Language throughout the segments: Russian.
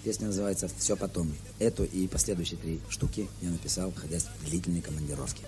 Песня называется «Все потом». Эту и последующие 3 штуки я написал, находясь в длительной командировке.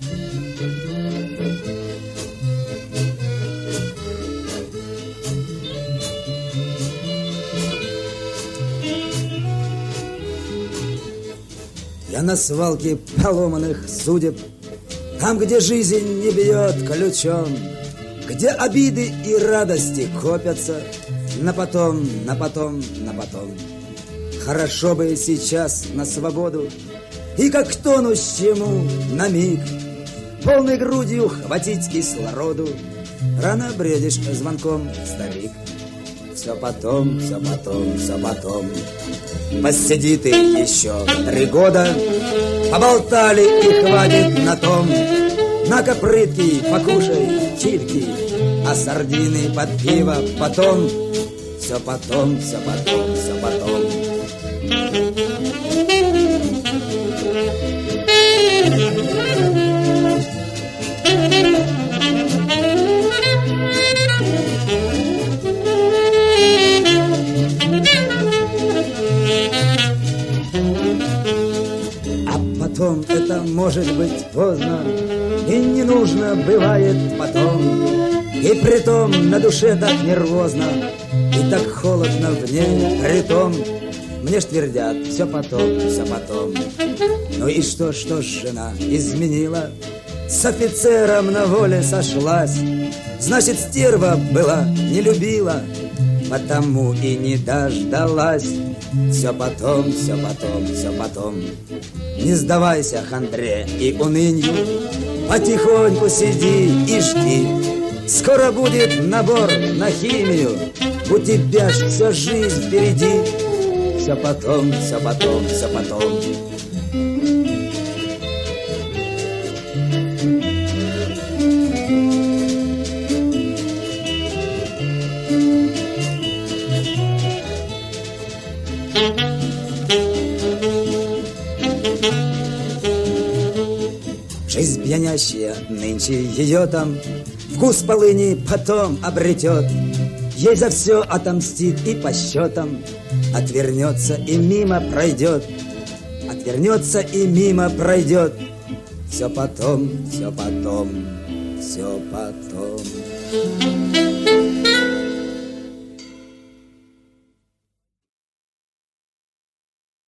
Я на свалке поломанных судеб, там, где жизнь не бьет ключом, где обиды и радости копятся на потом, на потом, на потом. Хорошо бы сейчас на свободу и как тонущему на миг полной грудью хватить кислороду. Рано бредишь звонком, старик. Все потом, все потом, все потом. Посиди ты еще 3 года, поболтали и хватит на том. На-ка, прытки, покушай чипки, а сардины под пиво потом. Все потом, все потом, все потом. Потом это может быть поздно, и не нужно бывает потом. И притом на душе так нервозно, и так холодно в ней притом. Мне ж твердят, все потом, все потом. Ну и что ж жена изменила? С офицером на воле сошлась. Значит, стерва была, не любила, потому и не дождалась. Все потом, все потом, все потом. Не сдавайся хандре и унынью, потихоньку сиди и жди. Скоро будет набор на химию, у тебя ж вся жизнь впереди. Все потом, все потом, все потом. Жизнь пьянящая нынче ее там вкус полыни потом обретет. Ей за все отомстит и по счетам отвернется и мимо пройдет. Отвернется и мимо пройдет. Все потом, все потом, все потом.